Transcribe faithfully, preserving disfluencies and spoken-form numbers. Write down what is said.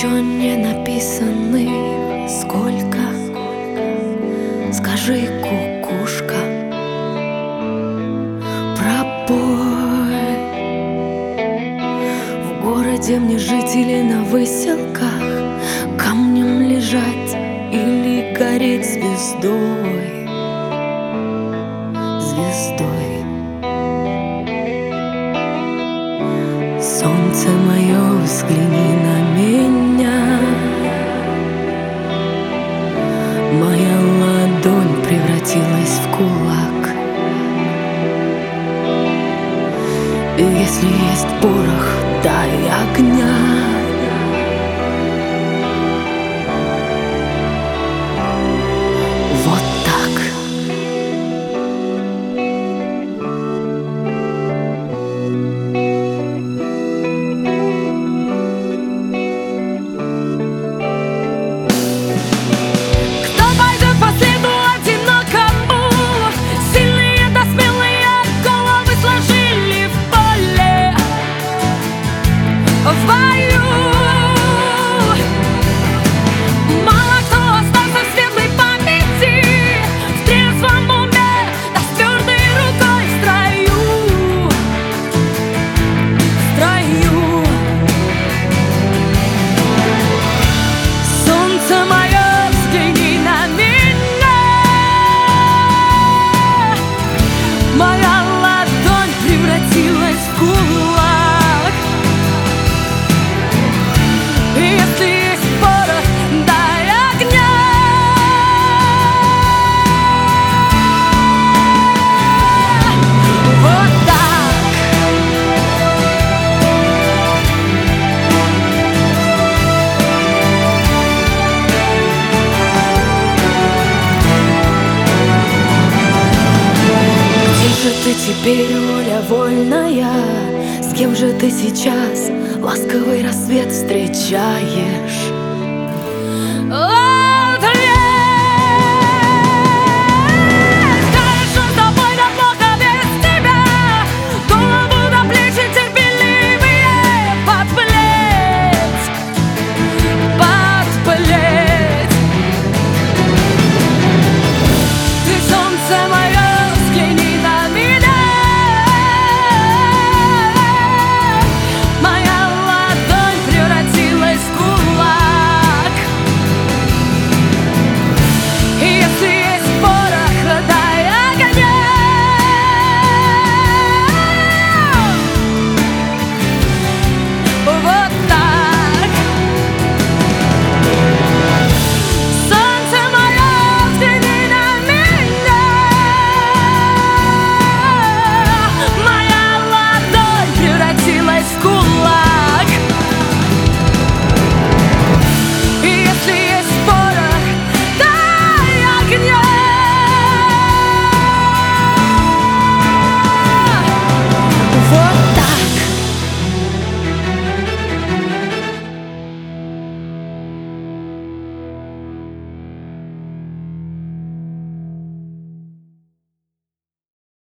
еще не написанных сколько. Скажи, кукушка, пробой. В городе мне жить или на выселках, камнем лежать или гореть звездой, звездой. Солнце мое, взгляни на меня. Моя ладонь превратилась в кулак. И если есть порох, дай огня. Вот так. В бою мало кто остался в светлой памяти, в трезвом уме, да с твердой рукой в строю, в строю. Солнце мое, взгляни на меня. Моя ладонь превратилась в кулак. Ты теперь воля вольная, с кем же ты сейчас ласковый рассвет встречаешь?